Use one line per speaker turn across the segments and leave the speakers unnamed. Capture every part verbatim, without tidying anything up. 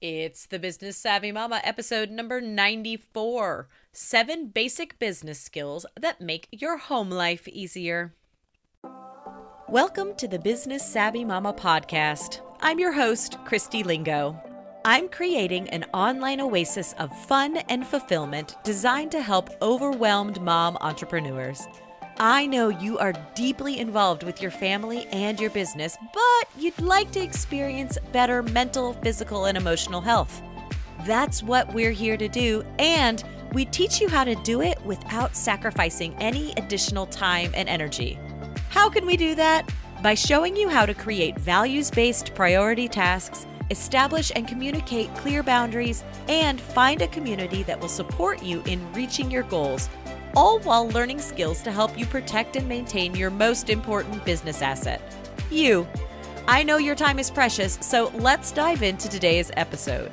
It's the Business Savvy Mama, episode number ninety-four. Seven basic business skills that make your home life easier. Welcome to the Business Savvy Mama podcast. I'm your host, Christy Lingo. I'm creating an online oasis of fun and fulfillment designed to help overwhelmed mom entrepreneurs. I know you are deeply involved with your family and your business, but you'd like to experience better mental, physical, and emotional health. That's what we're here to do, and we teach you how to do it without sacrificing any additional time and energy. How can we do that? By showing you how to create values-based priority tasks, establish and communicate clear boundaries, and find a community that will support you in reaching your goals, all while learning skills to help you protect and maintain your most important business asset, you. I know your time is precious, so let's dive into today's episode.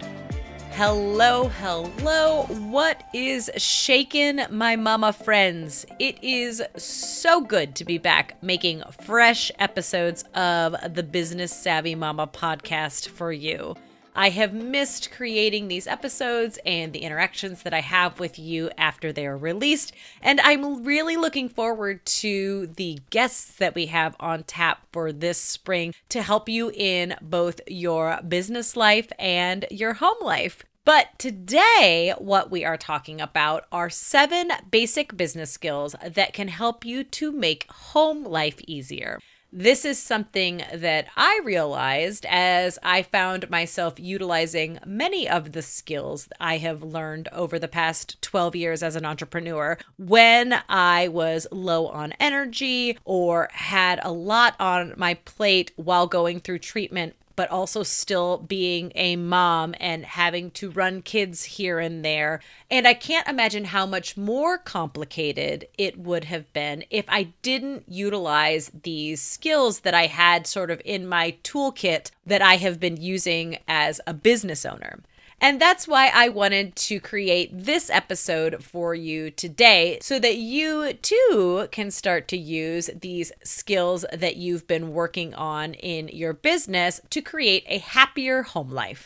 Hello, hello. What is shakin', my mama friends? It is so good to be back making fresh episodes of the Business Savvy Mama podcast for you. I have missed creating these episodes and the interactions that I have with you after they are released, and I'm really looking forward to the guests that we have on tap for this spring to help you in both your business life and your home life. But today, what we are talking about are seven basic business skills that can help you to make home life easier. This is something that I realized as I found myself utilizing many of the skills I have learned over the past twelve years as an entrepreneur when I was low on energy or had a lot on my plate while going through treatment, but also still being a mom and having to run kids here and there. And I can't imagine how much more complicated it would have been if I didn't utilize these skills that I had sort of in my toolkit that I have been using as a business owner. And that's why I wanted to create this episode for you today so that you too can start to use these skills that you've been working on in your business to create a happier home life.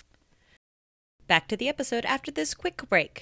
Back to the episode after this quick break.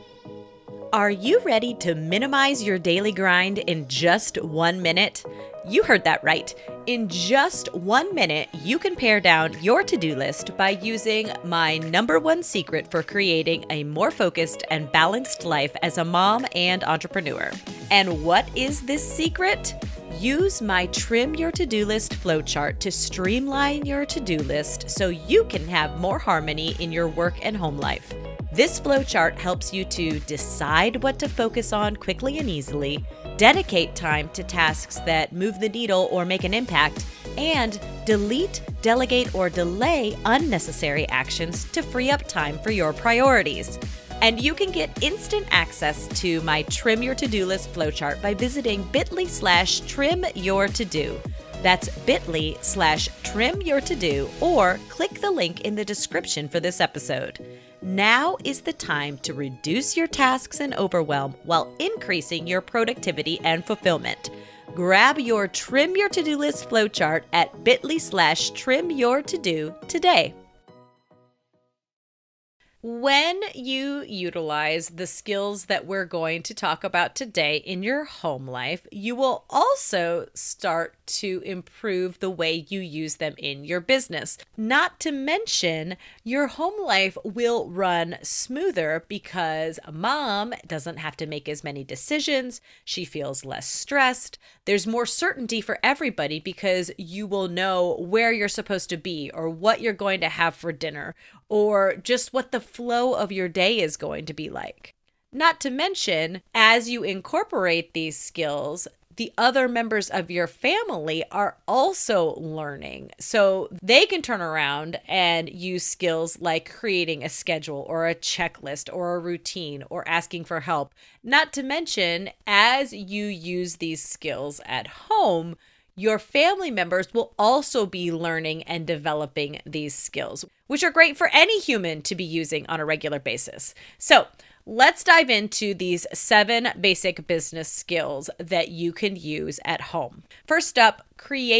Are you ready to minimize your daily grind in just one minute? You heard that right. In just one minute, you can pare down your to-do list by using my number one secret for creating a more focused and balanced life as a mom and entrepreneur. And what is this secret? Use my Trim Your To-Do List flowchart to streamline your to-do list so you can have more harmony in your work and home life. This flowchart helps you to decide what to focus on quickly and easily, dedicate time to tasks that move the needle or make an impact, and delete, delegate, or delay unnecessary actions to free up time for your priorities. And you can get instant access to my Trim Your To-Do List flowchart by visiting bit.ly slash trim your to-do. That's bit.ly slash trim your to-do, or click the link in the description for this episode. Now is the time to reduce your tasks and overwhelm while increasing your productivity and fulfillment. Grab your Trim Your To-Do List flowchart at bit.ly slash trim your to-do today. When you utilize the skills that we're going to talk about today in your home life, you will also start to improve the way you use them in your business. Not to mention, your home life will run smoother because mom doesn't have to make as many decisions. She feels less stressed. There's more certainty for everybody because you will know where you're supposed to be or what you're going to have for dinner or just what the flow of your day is going to be like. Not to mention, as you incorporate these skills, the other members of your family are also learning. So they can turn around and use skills like creating a schedule or a checklist or a routine or asking for help. Not to mention, as you use these skills at home, your family members will also be learning and developing these skills, which are great for any human to be using on a regular basis. So let's dive into these seven basic business skills that you can use at home. First up, create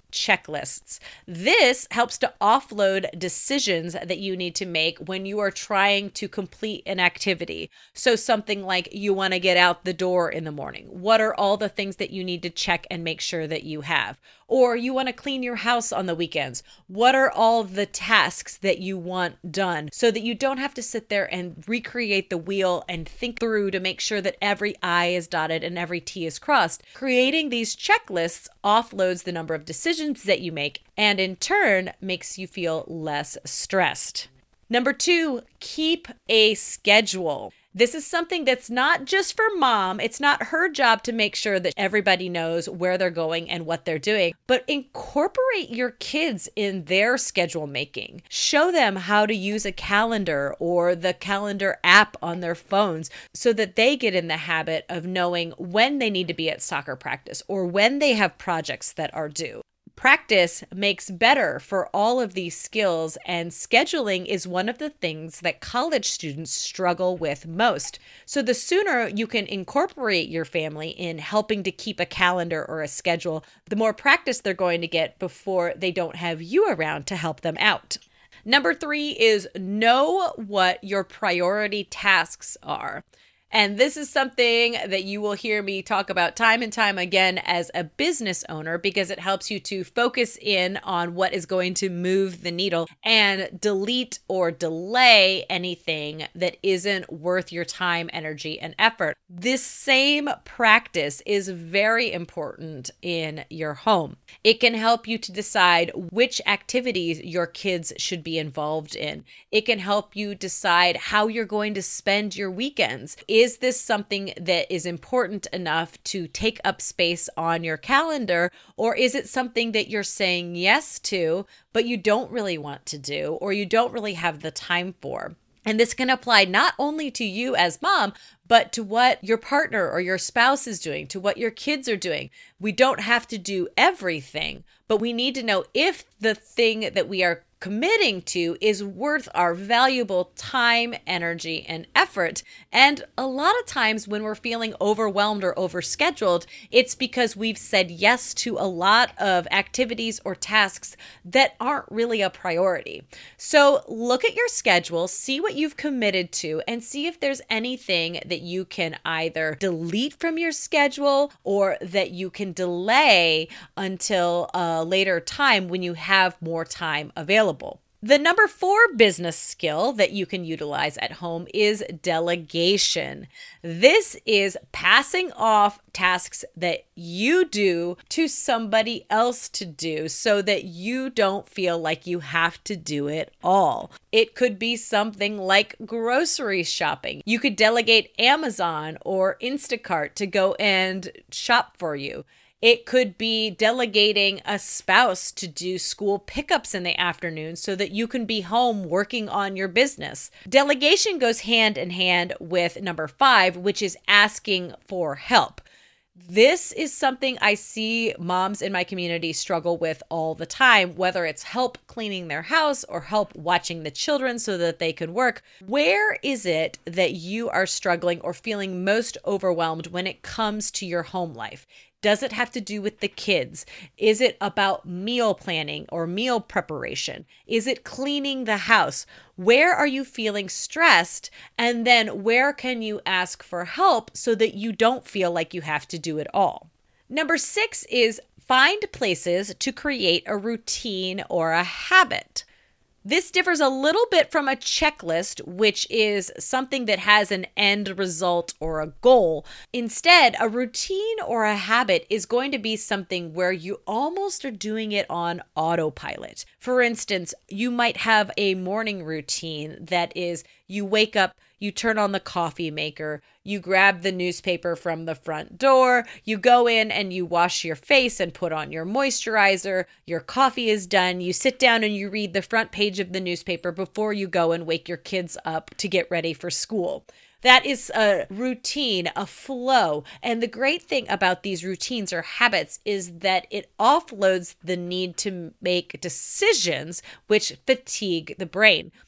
checklists. This helps to offload decisions that you need to make when you are trying to complete an activity. So something like you want to get out the door in the morning. What are all the things that you need to check and make sure that you have? Or you want to clean your house on the weekends. What are all the tasks that you want done so that you don't have to sit there and recreate the wheel and think through to make sure that every I is dotted and every T is crossed? Creating these checklists offloads the number of decisions that you make and in turn makes you feel less stressed. Number two, keep a schedule. This is something that's not just for mom. It's not her job to make sure that everybody knows where they're going and what they're doing, but incorporate your kids in their schedule making. Show them how to use a calendar or the calendar app on their phones so that they get in the habit of knowing when they need to be at soccer practice or when they have projects that are due. Practice makes better for all of these skills, and scheduling is one of the things that college students struggle with most. So the sooner you can incorporate your family in helping to keep a calendar or a schedule, the more practice they're going to get before they don't have you around to help them out. Number three is know what your priority tasks are. And this is something that you will hear me talk about time and time again as a business owner, because it helps you to focus in on what is going to move the needle and delete or delay anything that isn't worth your time, energy, and effort. This same practice is very important in your home. It can help you to decide which activities your kids should be involved in. It can help you decide how you're going to spend your weekends. Is this something that is important enough to take up space on your calendar, or is it something that you're saying yes to, but you don't really want to do, or you don't really have the time for? And this can apply not only to you as mom, but to what your partner or your spouse is doing, to what your kids are doing. We don't have to do everything, but we need to know if the thing that we are committing to is worth our valuable time, energy, and effort. And a lot of times when we're feeling overwhelmed or overscheduled, it's because we've said yes to a lot of activities or tasks that aren't really a priority. So look at your schedule, see what you've committed to, and see if there's anything that you can either delete from your schedule or that you can delay until a later time when you have more time available. The number four business skill that you can utilize at home is delegation. This is passing off tasks that you do to somebody else to do so that you don't feel like you have to do it all. It could be something like grocery shopping. You could delegate Amazon or Instacart to go and shop for you. It could be delegating a spouse to do school pickups in the afternoon so that you can be home working on your business. Delegation goes hand in hand with number five, which is asking for help. This is something I see moms in my community struggle with all the time, whether it's help cleaning their house or help watching the children so that they can work. Where is it that you are struggling or feeling most overwhelmed when it comes to your home life? Does it have to do with the kids? Is it about meal planning or meal preparation? Is it cleaning the house? Where are you feeling stressed? And then where can you ask for help so that you don't feel like you have to do it all? Number six is find places to create a routine or a habit. This differs a little bit from a checklist, which is something that has an end result or a goal. Instead, a routine or a habit is going to be something where you almost are doing it on autopilot. For instance, you might have a morning routine that is you wake up, you turn on the coffee maker, you grab the newspaper from the front door, you go in and you wash your face and put on your moisturizer, your coffee is done, you sit down and you read the front page of the newspaper before you go and wake your kids up to get ready for school. That is a routine, a flow. And the great thing about these routines or habits is that it offloads the need to make decisions, which fatigue the brain.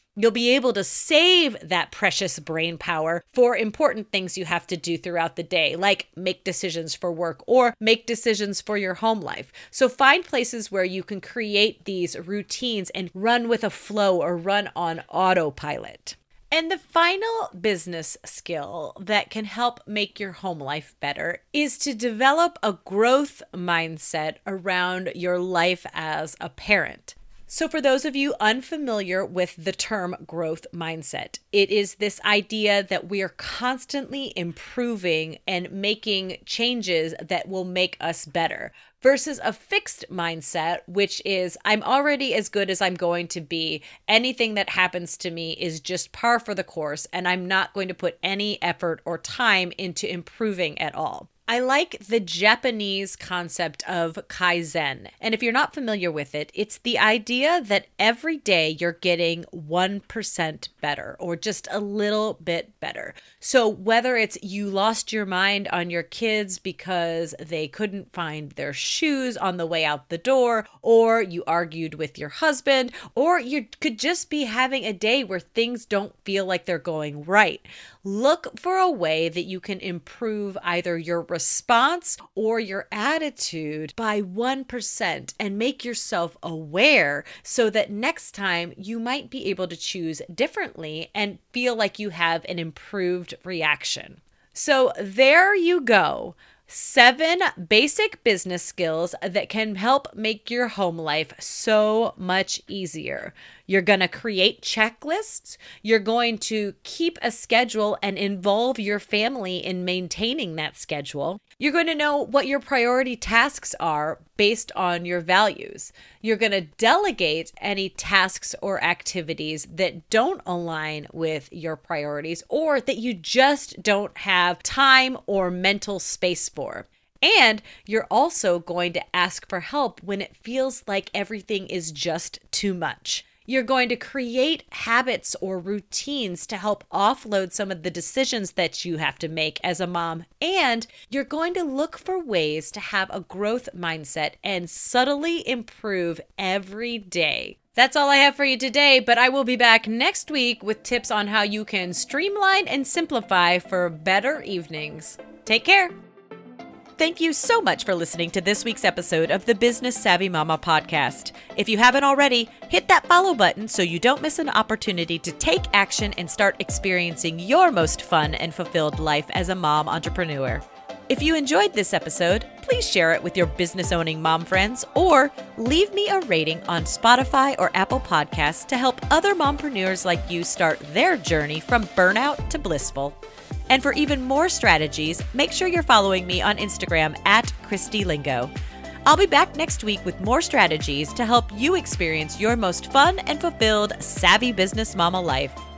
You'll be able to save that precious brain power for important things you have to do throughout the day, like make decisions for work or make decisions for your home life. So find places where you can create these routines and run with a flow or run on autopilot. And the final business skill that can help make your home life better is to develop a growth mindset around your life as a parent. So for those of you unfamiliar with the term growth mindset, it is this idea that we are constantly improving and making changes that will make us better, versus a fixed mindset, which is I'm already as good as I'm going to be. Anything that happens to me is just par for the course, and I'm not going to put any effort or time into improving at all. I like the Japanese concept of Kaizen. And if you're not familiar with it, it's the idea that every day you're getting one percent better or just a little bit better. So whether it's you lost your mind on your kids because they couldn't find their shoes on the way out the door, or you argued with your husband, or you could just be having a day where things don't feel like they're going right. Look for a way that you can improve either your response or your attitude by one percent and make yourself aware so that next time you might be able to choose differently and feel like you have an improved reaction. So there you go. Seven basic business skills that can help make your home life so much easier. You're going to create checklists. You're going to keep a schedule and involve your family in maintaining that schedule. You're going to know what your priority tasks are based on your values. You're going to delegate any tasks or activities that don't align with your priorities or that you just don't have time or mental space for. And you're also going to ask for help when it feels like everything is just too much. You're going to create habits or routines to help offload some of the decisions that you have to make as a mom. And you're going to look for ways to have a growth mindset and subtly improve every day. That's all I have for you today, but I will be back next week with tips on how you can streamline and simplify for better evenings. Take care. Thank you so much for listening to this week's episode of the Business Savvy Mama podcast. If you haven't already, hit that follow button so you don't miss an opportunity to take action and start experiencing your most fun and fulfilled life as a mom entrepreneur. If you enjoyed this episode, please share it with your business-owning mom friends or leave me a rating on Spotify or Apple Podcasts to help other mompreneurs like you start their journey from burnout to blissful. And for even more strategies, make sure you're following me on Instagram at Christy Lingo. I'll be back next week with more strategies to help you experience your most fun and fulfilled savvy business mama life.